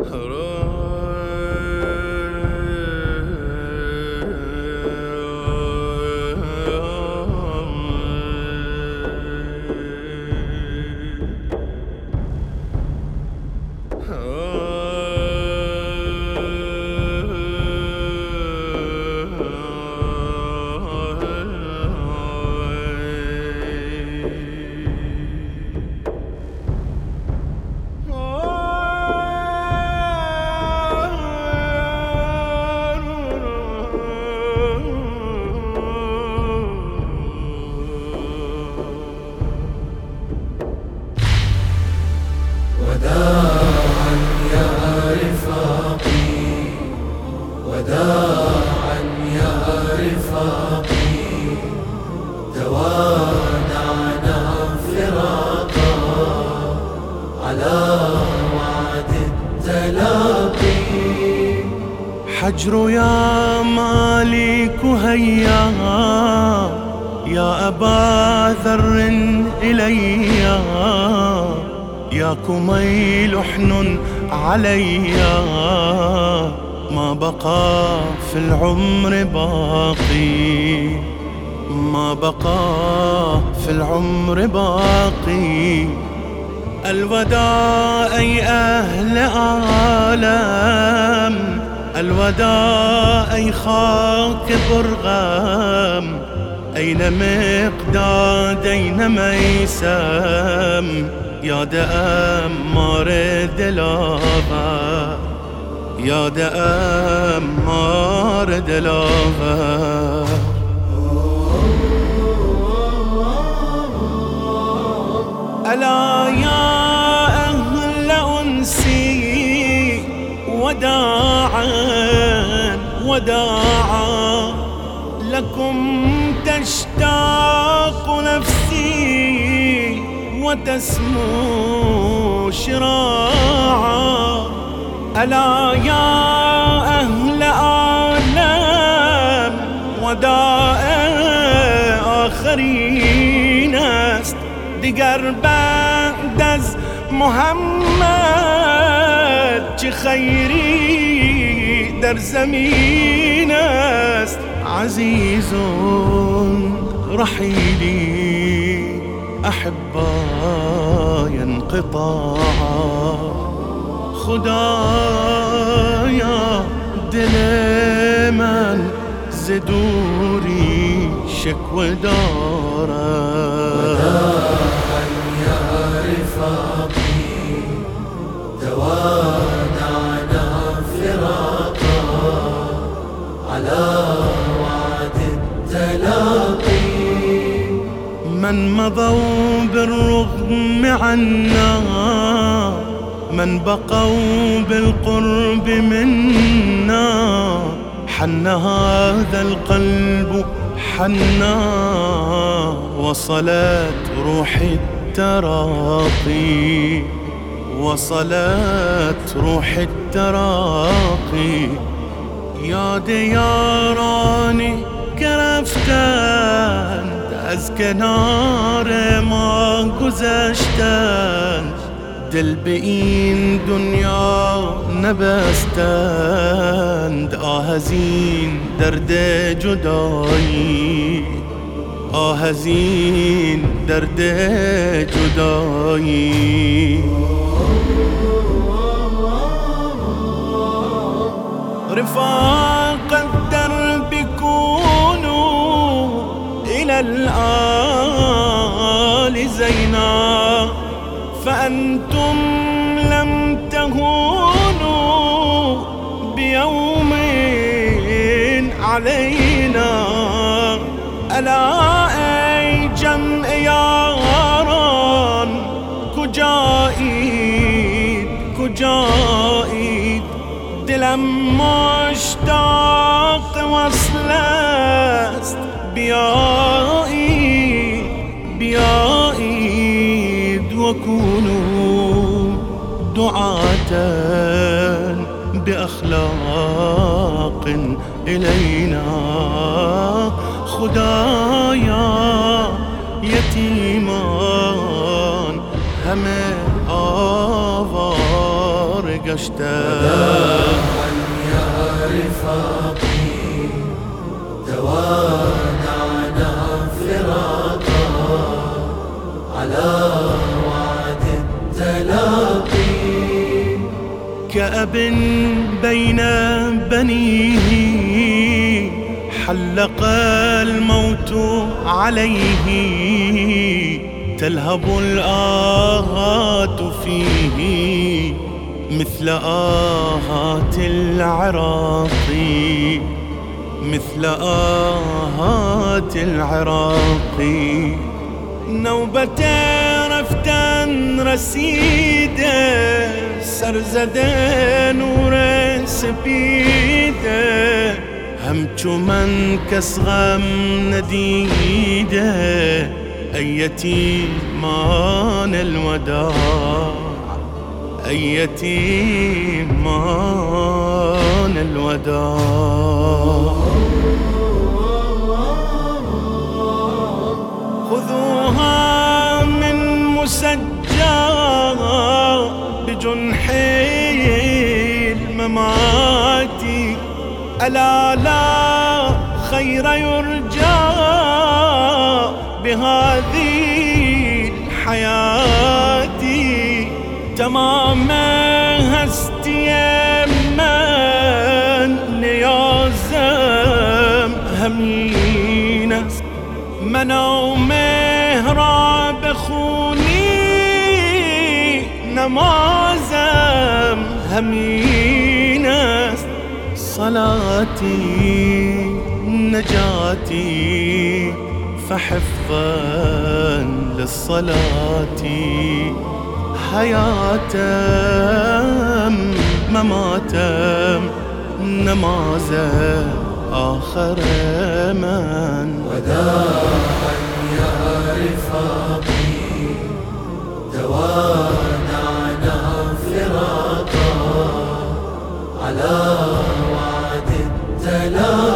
وداعا يا رفاقي، وداعا يا رفاقي، توانعنا فراقا على وعد التلاقي. حجر يا مالك هيا يا أبا ذر إلي، يا كميل حن علي، ما بقى في العمر باقي، ما بقى في العمر باقي. الوداع أي أهل عالم، الوداع أي خاك برغم، أين مقداد أين ميسم، يا دأمار دلابا، يا دأمار دلابا. ألا يا أهل أنسي وداعا وداعا، لكم تشتاق نفسي وتسمو شراعا. ألا يا أهل عالم وداع آخرين است، دیگر بعد از محمد چه خیری در زمین است. عزیز رحیلی أحباي انقطاعا، خدایا دل من زدوری شکوه دارد. وداعا يا رفاقي، توانعنا فراقا على وعد التلاقي. من مضوا بالرغم عنا، من بقوا بالقرب منا، حن هذا القلب حنا، وصلت روحي التراقي، وصلت روحي التراقي. يا دیارانی که رفتند از کنار ما گذشتند، دل به این دنیا نبستند. آه از این درد جدایی، آه از این درد جدایی. رفاق الدرب كونوا إلى الآل زينا، فأنتم لم تهونوا بيوم علينا. ألا أي جمع ياران کجایید کجایید، دلم مشتاق وصل است. بیایید بیایید و کونوا دعاة بأخلاق إلينا. خدایا یتیمان همه آواره يشتاق يا رفاقي توانعنا فراقا على وعد التلاقي كأب بين بنيه حلق الموت عليه تلهب الآهات فيه مثل آهات العراق مثل آهات العراق نوبة رفتا رسيدة سرزدة نور سبيدة همت من كسغم نديدة أيتي مان الوداع أيتي مان الوداع خذوها من مسجى بجنحي الممات ألا لا خير يرجى بهذه الحياة تماما هستيما ليازم همينة منو مهرا بخوني نمازم همينة صلاتي نجاتي فحفظا للصلاة حياة مماتا نمازا آخر من وداعا يا رفاقي توانعنا فراقا على وعد التلاقي